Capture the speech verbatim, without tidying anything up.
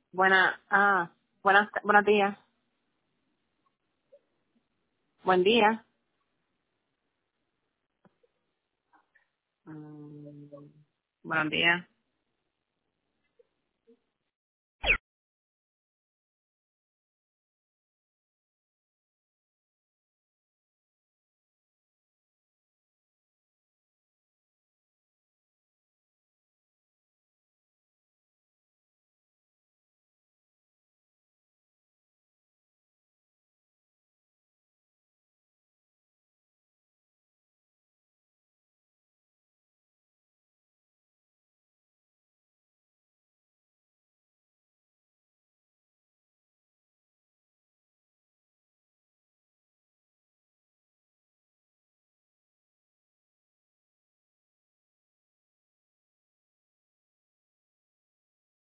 Buena, ah, buenas, buenos días. Buen día. Mm, buenos días.